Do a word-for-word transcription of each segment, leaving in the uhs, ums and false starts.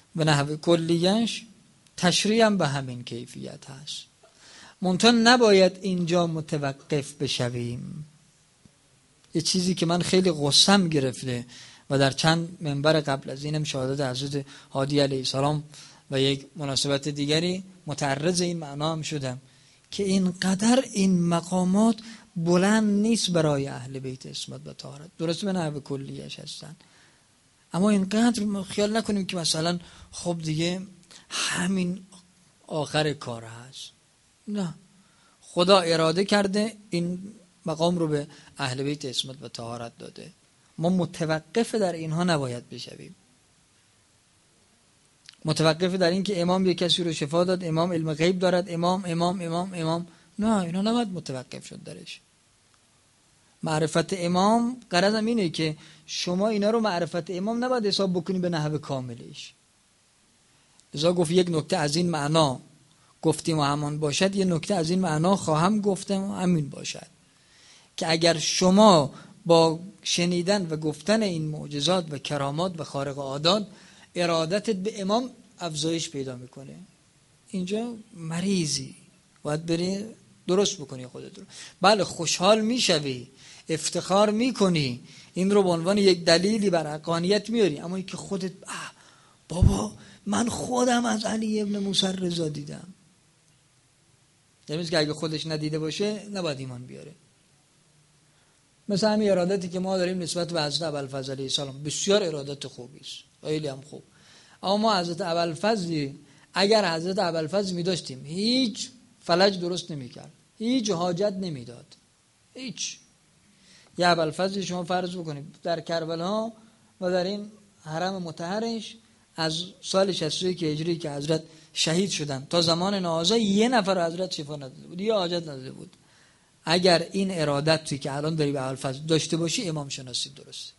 به نحو کلیش تشریح هم به همین کیفیت هست. منتها نباید اینجا متوقف بشویم. یه چیزی که من خیلی غصم گرفته و در چند منبر قبل از اینم شهادت حضرت هادی علیه السلام و یک مناسبت دیگری متعرض این معنا هم شدم که اینقدر این مقامات بلند نیست برای اهل بیت عصمت و طهارت. درسته به نحو کلیش هستن، اما اینقدر خیال نکنیم که مثلا خب دیگه همین آخر کار هست. نه، خدا اراده کرده این مقام رو به اهل بیت عصمت و طهارت داده. ما متوقف در اینها نباید بشویم. متوقف در این که امام یک کسی رو شفا داد، امام علم غیب دارد، امام امام امام امام نه، اینا نباید متوقف شد درش. معرفت امام غرضم اینه که شما اینا رو معرفت امام نباید حساب بکنی به نحو کاملش. لذا گفت یک نکته از این معنا گفتیم و همان باشد، یک نکته از این معنا خواهم گفتم و همین باشد که اگر شما با شنیدن و گفتن این معجزات و کرامات و خارق عادات ارادتت به امام افزایش پیدا میکنه، اینجا مریضی، باید بری درست بکنی خودت رو. بله خوشحال میشوی، افتخار میکنی، این رو به عنوان یک دلیلی بر حقانیت میاری، اما این که خودت بابا من خودم از علی ابن موسی رضا دیدم، یعنی که اگه خودش ندیده باشه نباید ایمان بیاره. مثل همین ارادتی که ما داریم نسبت به حضرت ابوالفضل علیه السلام، بسیار ارادت خوبی است، خیلی هم خوب، اما ما حضرت ابوالفضل اگر حضرت ابوالفضل می داشتیم هیچ فلج درست نمی کرد، هیچ حاجت نمی داد، هیچ. یه ابوالفضل شما فرض بکنید در کربلا و در این حرم مطهرش از سال شصت و یک هجری که حضرت شهید شدن تا زمان نهازا یه نفر حضرت شفا نداده بود، یه حاجت نداده بود. اگر این ارادتی که الان داری به ابوالفضل داشته باشی امام شناسی درسته.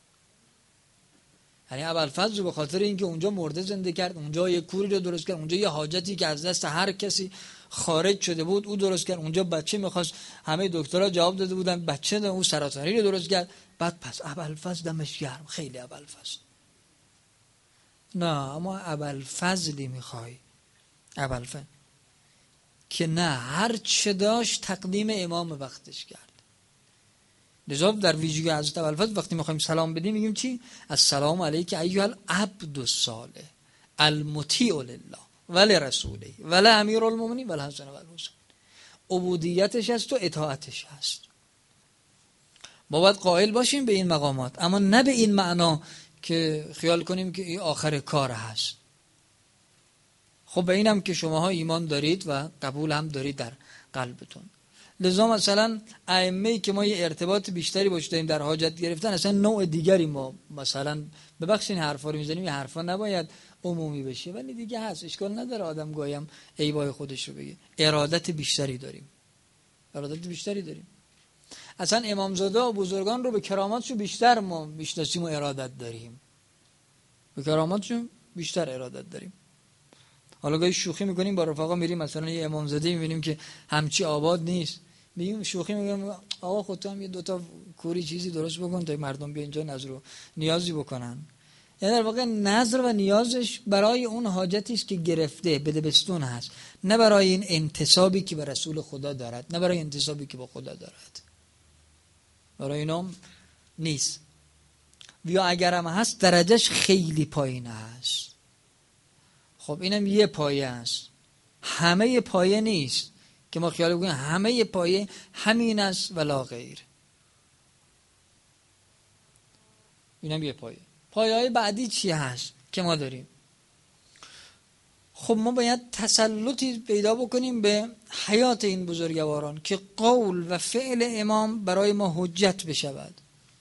یعنی ابوالفضل به خاطر اینکه اونجا مرده زنده کرد، اونجا یه کوری رو درست کرد، اونجا یه حاجتی که از دست هر کسی خارج شده بود او درست کرد، اونجا بچه میخواست همه دکترها جواب داده بودن بچه ده، اون سرطانی رو درست کرد. بعد پس ابوالفضل دمش گرم، خیلی ابوالفضل. نه، اما ابوالفضلی میخوای، ابوالفضل که نه هر چه داشت تقدیم امام وقتش کرد. لذا در ویژگی حضرت ابوالفضل وقتی میخوایم سلام بدیم میگیم چی؟ السلام علیک ایها العبد الصالح المطیع لله ولرسوله ولامیر المؤمنین والحسن والحسین. عبودیتش هست و اطاعتش هست. ما باید قائل باشیم به این مقامات، اما نه به این معنا که خیال کنیم که این آخر کار هست. خب به اینم که شماها ایمان دارید و قبول هم دارید در قلبتون. لذا مثلا ائمه‌ای که ما یه ارتباط بیشتری باش داریم در حاجت گرفتن، اصلا نوع دیگری ما مثلا ببخشید این حرفا رو میزنیم، این حرفا نباید عمومی بشه ولی دیگه هست، اشکال نداره آدم گایم عیبای خودش رو بگه. ارادت بیشتری داریم، ارادت بیشتری داریم. اصلا امامزاده و بزرگان رو به کراماتشون بیشتر ما میشناسیم و ارادت داریم، به کراماتشون بیشتر ارادت داریم. حالا گاهی شوخی میکنیم با رفقا، میریم مثلا یه امامزاده میبینیم که همچی آباد نیست، میگیم شوخی میگیم آقا خودت هم یه دوتا کوری چیزی درست بکن تا مردم بیا اینجا نظر و نیازی بکنن. یعنی در واقع نظر و نیازش برای اون حاجتی است که گرفته بده بستون هست، نه برای این انتسابی که به رسول خدا دارد، نه برای انتسابی که با خدا دارد، برای اینام نیست. یا اگرم هست درجهش خیلی پایین هست. خب اینم یه پایه است، همه پایه نیست که ما خیال بکنیم همه پایه همین است ولا غیر. اینم یه پایه. پایه های بعدی چی هست که ما داریم؟ خب ما باید تسلطی پیدا بکنیم به حیات این بزرگواران که قول و فعل امام برای ما حجت بشود.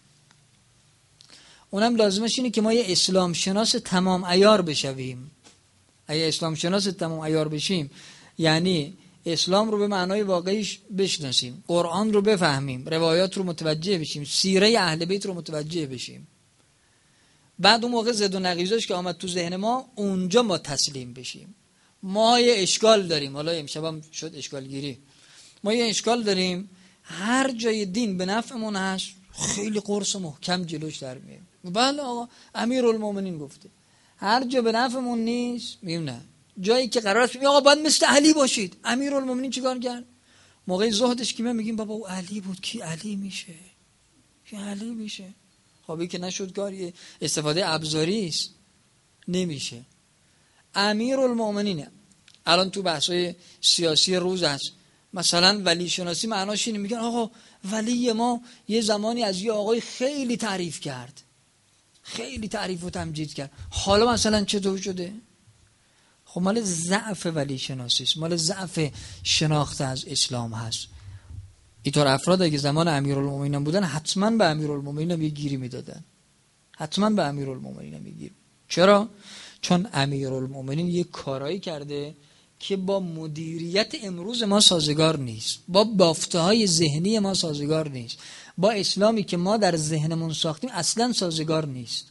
اونم لازمش اینه که ما یه اسلام شناس تمام عیار بشویم. اگه اسلام شناس تمام عیار بشیم یعنی اسلام رو به معنای واقعیش بشناسیم، قرآن رو بفهمیم، روایات رو متوجه بشیم، سیره اهل بیت رو متوجه بشیم. بعد اون موقع زد و نقیضش که آمد تو ذهن ما، اونجا ما تسلیم بشیم. ما یه اشکال داریم، حالا امشب هم شد اشکال گیری. ما یه اشکال داریم، هر جای دین به نفعمون هست خیلی قرص محکم جلوش در میاریم. بله آقا امیرالمومنین گفته، هر جا به نفعمون نیست میگیم نه. جایی که قرار است آقا باید مثل علی باشید، امیرالمومنین چیکار کرد؟ موقع زهدش که میگیم بابا او علی بود، کی علی میشه؟ کی علی میشه؟ خب که نشد کاری، استفاده ابزاری است، نمیشه. امیرالمومنین الان تو بحث‌های سیاسی روز هست، مثلا ولی شناسی معناش اینه، میگن آقا ولی ما یه زمانی از یه آقای خیلی تعریف کرد، خیلی تعریف و تمجید کرد، حالا مثلا چطور شده؟ خب مال ضعف ولی شناسی است، مال ضعف شناخت از اسلام هست. اینطور افراد اگه زمان امیرالمومنین بودن حتما به امیرالمومنین یه گیری میدادن، حتما به امیرالمومنین یه گیری. چرا؟ چون امیرالمومنین یه کارایی کرده که با مدیریت امروز ما سازگار نیست، با بافته‌های ذهنی ما سازگار نیست، با اسلامی که ما در ذهنمون ساختیم اصلا سازگار نیست.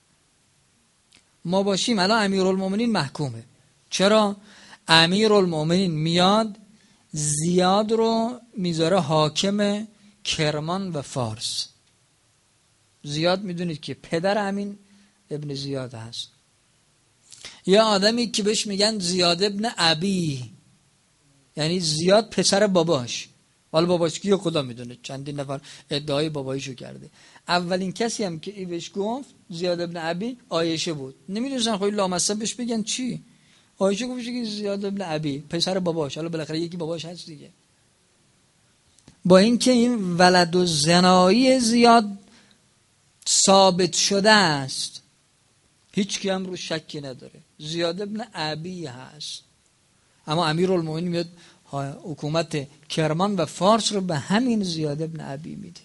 ما باشیم الان امیرالمومنین محکومه. چرا؟ امیرالمومنین میاد زیاد رو میذاره حاکم کرمان و فارس. زیاد میدونید که پدر امین ابن زیاد هست. یا آدمی که بهش میگن زیاد ابن ابی، یعنی زیاد پسر باباش. حالا باباش کیه خدا میدونه، چندین نفر ادعای باباییشو کرده. اولین کسی هم که ای بهش گفت زیاد ابن ابی عایشه بود. نمیدونن خب لامصب بهش بگن چی؟ عایشه گفت که زیاد ابن ابی پسر باباش، حالا بالاخره یکی باباش هست دیگه. با اینکه این ولد و زنایی زیاد ثابت شده است، هیچ کی هم رو شکی نداره، زیاد ابن ابی هست. اما امیرالمومنین میاد حکومت کرمان و فارس رو به همین زیاد ابن ابی میده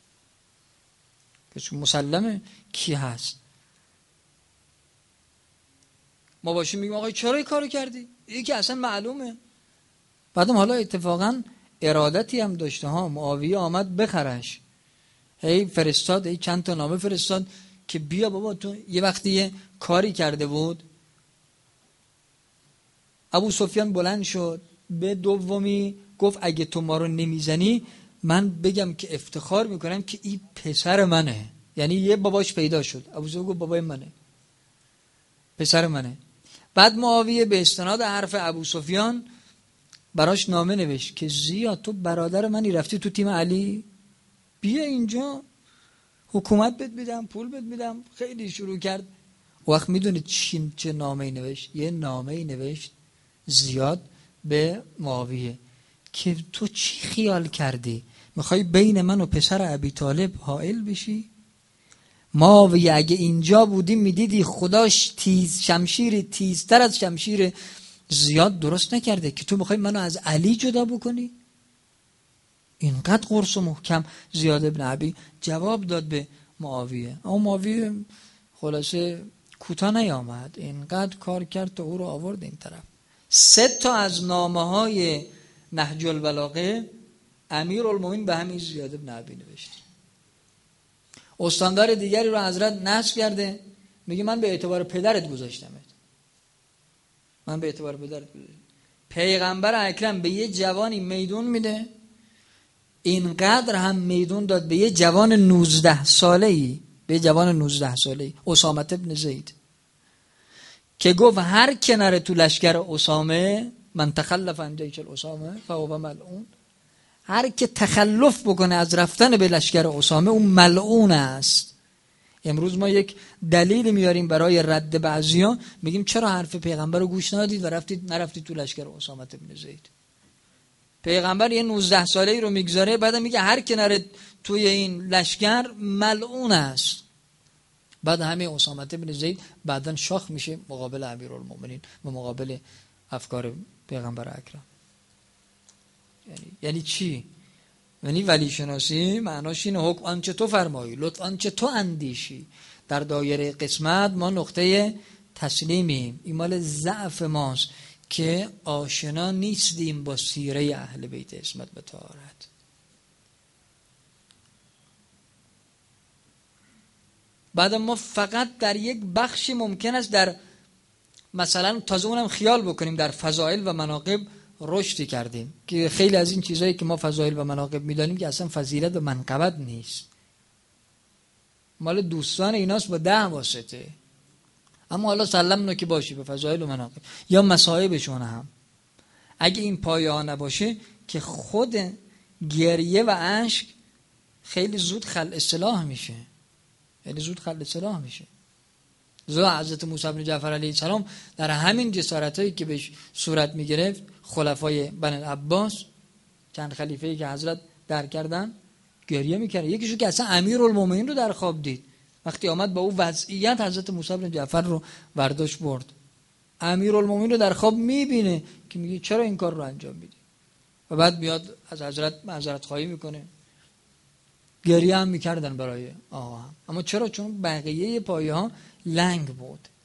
که مسلمه کی هست. ما باشیم میگیم آقا چرا این کارو کردی؟ این که اصلا معلومه. بعدم حالا اتفاقا ارادتی هم داشته ها، معاویه آمد بخرش، هی فرستاد، هی چند تا نامه فرستاد که بیا بابا تو. یه وقتی یه کاری کرده بود، ابو سفیان بلند شد به دومی گفت اگه تو ما رو نمیزنی من بگم که افتخار میکنم که این پسر منه. یعنی یه باباش پیدا شد، ابو سفیان گفت بابای منه، پسر منه. بعد معاویه به استناد حرف ابو سفیان براش نامه نوشت که زیاد تو برادر منی، رفتی تو تیم علی، بیا اینجا حکومت بهت میدم، پول بهت میدم. خیلی شروع کرد. وقت میدونید چی چه نامه‌ای نوشت؟ یه نامه‌ای نوشت زیاد به معاویه که تو چی خیال کردی میخوای بین من و پسر ابی طالب حائل بشی؟ معاویه اگه اینجا بودیم میدیدی خداش تیز شمشیر تیزتر از شمشیر زیاد درست نکرده که تو میخوای منو از علی جدا بکنی؟ اینقدر قرص و محکم زیاد ابن ابی جواب داد به معاویه. اما معاویه خلاصه کوتاه نیامد، اینقدر کار کرد تا او رو آورد این طرف. سه تا از نامه های نهج البلاغه امیرالمومنین به همین زیاد ابن ابی نوشت. استاندار دیگری رو حضرت نصب کرده، میگه من به اعتبار پدرت گذاشتمت، من به اعتبار پدرت گذاشتم. پیغمبر اکرم به یه جوانی میدون میده، اینقدر هم میدون داد به یه جوان نوزده ساله‌ای، به جوان نوزده ساله‌ای اسامه ابن زید، که گفت هر که نره تو لشکر اسامه، من تخلف عن جیش الاسامه فهو ملعون، هر که تخلف بکنه از رفتن به لشکر اسامه اون ملعون است. امروز ما یک دلیل میاریم برای رد بعضیا، میگیم چرا حرف پیغمبر رو گوش ندادید و رفتید نرفتید تو لشکر اسامه ابن زید. پیغمبر یه نوزده ساله‌ای رو میگذاره، بعد میگه هر که نره توی این لشکر ملعون است. بعد همه اسامه ابن زید بعدن شاخ میشه مقابل امیرالمومنین و مقابل افکار پیغمبر اکرم. یعنی یعنی چی؟ یعنی ولی شناسی معناش اینه حکم آنچه تو فرمایی، لطف آنچه تو اندیشی. در دایره قسمت ما نقطه تسلیمیم. این مال ضعف ماست که آشنا نیستیم با سیره اهل بیت عصمت و طهارت. بعد ما فقط در یک بخشی ممکن است در مثلا تازه اونم خیال بکنیم در فضائل و مناقب رشدی کردیم که خیلی از این چیزایی که ما فضائل و مناقب میدانیم که اصلا فضیلت و منقبت نیست، مال دوستان ایناست با ده واسطه. اما حالا سلمنا که باشی به فضایل و مناقب یا مصائبشون هم، اگه این پایه ها نباشه که خود گریه و اشک خیلی زود خل اصلاح میشه، خیلی زود خل اصلاح میشه. زو حضرت موسی بن جعفر علیه السلام در همین جسارتایی که بهش صورت میگرفت، خلفای بنی عباس چند خلیفه‌ای که حضرت در کردن گریه میکرد. یکیشو که اصلا امیرالمومنین رو در خواب دید، وقتی آمد با او وضعیت حضرت موسی بن جعفر رو برداشت برد. امیرالمومنین رو در خواب میبینه که میگه چرا این کار رو انجام میدی؟ و بعد میاد از حضرت معذرت خواهی میکنه. گریه هم میکردن برای آقا هم. اما چرا؟ چون بقیه پایه ها لنگ بود.